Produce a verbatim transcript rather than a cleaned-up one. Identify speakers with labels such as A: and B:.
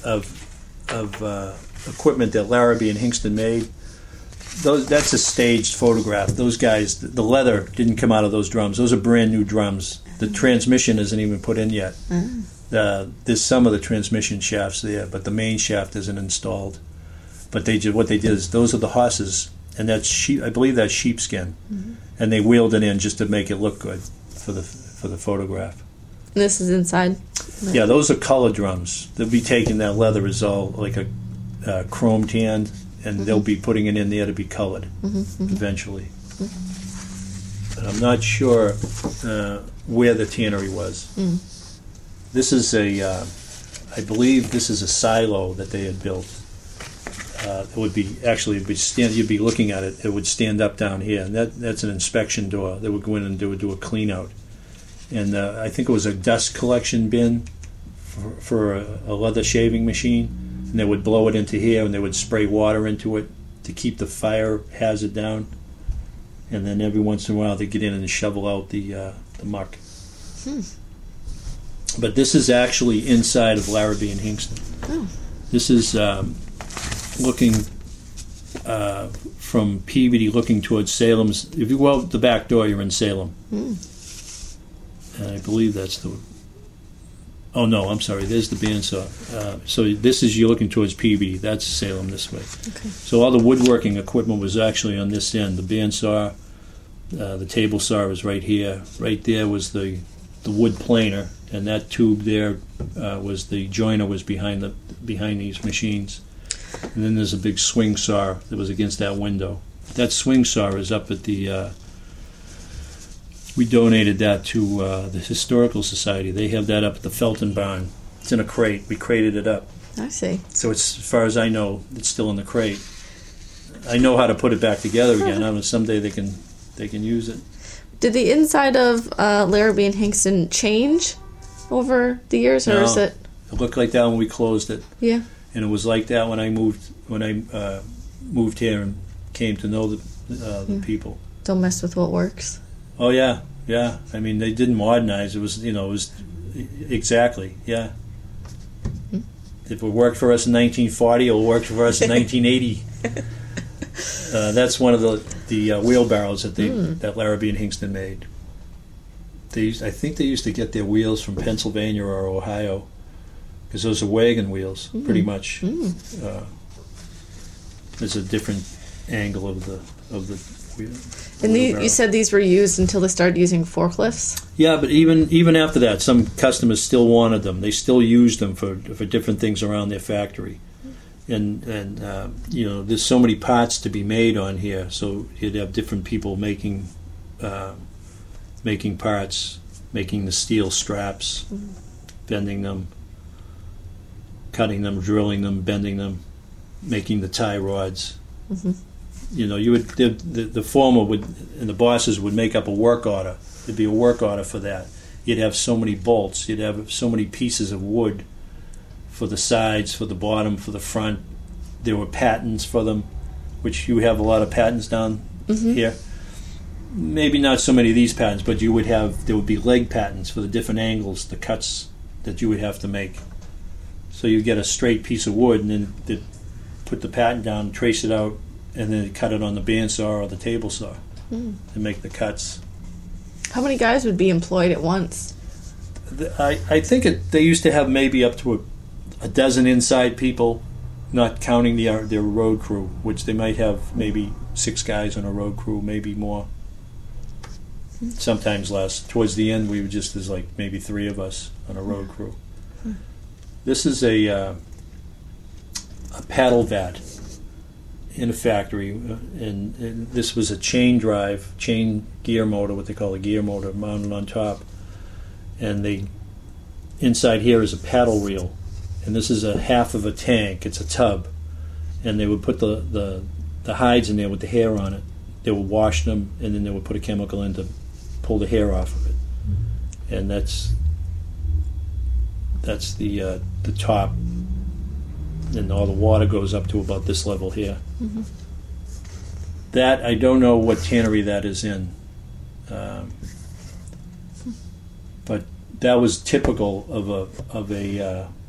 A: of of uh, equipment that Larrabee and Hingston made. Those that's a staged photograph. Those guys, the leather didn't come out of those drums. Those are brand new drums. The transmission isn't even put in yet. Mm. Uh, there's some of the transmission shafts there, but the main shaft isn't installed. But they did what they did is those are the horses, and that's sheep. I believe that's sheepskin, mm-hmm. and they wheeled it in just to make it look good for the for the photograph.
B: And this is inside.
A: Yeah, those are color drums. They'll be taking that leather is all like a uh, chrome tanned, and mm-hmm. they'll be putting it in there to be colored mm-hmm, mm-hmm. eventually. Mm-hmm. But I'm not sure uh, where the tannery was. Mm. This is a, uh, I believe this is a silo that they had built. Uh, it would be actually it'd be stand, you'd be looking at it. It would stand up down here, and that that's an inspection door. They would go in and do do a clean out. And uh, I think it was a dust collection bin for, for a, a leather shaving machine, and they would blow it into here, and they would spray water into it to keep the fire hazard down. And then every once in a while, they get in and shovel out the uh, the muck. Hmm. But this is actually inside of Larrabee and Hingston. Oh. This is um, looking uh, from Peabody, looking towards Salem's. If you go out the back door, you're in Salem. Hmm. And I believe that's the. Oh no, I'm sorry. There's the bandsaw. Uh, so this is you're looking towards Peabody. That's Salem this way. Okay. So all the woodworking equipment was actually on this end. The bandsaw, uh, the table saw is right here. Right there was the the wood planer, and that tube there uh, was the joiner was behind the behind these machines. And then there's a big swing saw that was against that window. That swing saw is up at the. Uh, We donated that to uh, the Historical Society. They have that up at the Felton Barn. It's in a crate. We crated it up.
B: I see.
A: So it's, as far as I know, it's still in the crate. I know how to put it back together again. I don't know, someday they can they can use it.
B: Did the inside of uh, Larrabee and Hingston change over the years, or
A: no,
B: is it?
A: It looked like that when we closed it.
B: Yeah.
A: And it was like that when I moved when I uh, moved here and came to know the uh, the yeah. people.
B: Don't mess with what works.
A: Oh yeah, yeah. I mean, they didn't modernize. It was, you know, it was exactly, yeah. Hmm. If it worked for us in nineteen forty, it'll work for us in nineteen eighty. Uh, that's one of the the uh, wheelbarrows that they mm. that Larrabee and Hingston made. They used, I think they used to get their wheels from Pennsylvania or Ohio, because those are wagon wheels, mm. pretty much. Mm. Uh, there's a different angle of the of the.
B: And the, you said these were used until they started using forklifts?
A: Yeah, but even even after that, some customers still wanted them. They still used them for for different things around their factory. And, and uh, you know, there's so many parts to be made on here, so you'd have different people making uh, making parts, making the steel straps, mm-hmm. bending them, cutting them, drilling them, bending them, making the tie rods. Mm-hmm. You know, you would the, the the former would and the bosses would make up a work order. There'd be a work order for that. You'd have so many bolts. You'd have so many pieces of wood for the sides, for the bottom, for the front. There were patents for them, which you have a lot of patents down mm-hmm. here. Maybe not so many of these patents, but you would have there would be leg patents for the different angles, the cuts that you would have to make. So you get a straight piece of wood, and then they'd put the patent down, trace it out, and then cut it on the bandsaw or the table saw mm. and make the cuts.
B: How many guys would be employed at once?
A: I, I think it, they used to have maybe up to a, a dozen inside people, not counting the, their road crew, which they might have maybe six guys on a road crew, maybe more. Mm. Sometimes less. Towards the end, we were just as like maybe three of us on a road crew. Mm. This is a, uh, a paddle vat in a factory, and, and this was a chain drive, chain gear motor, what they call a gear motor, mounted on top. And they inside here is a paddle reel, and this is a half of a tank. It's a tub, and they would put the, the, the hides in there with the hair on it. They would wash them, and then they would put a chemical in to pull the hair off of it. And that's that's the uh, the top. And all the water goes up to about this level here. Mm-hmm. That, I don't know what tannery that is in. Um, but that was typical of a of a uh,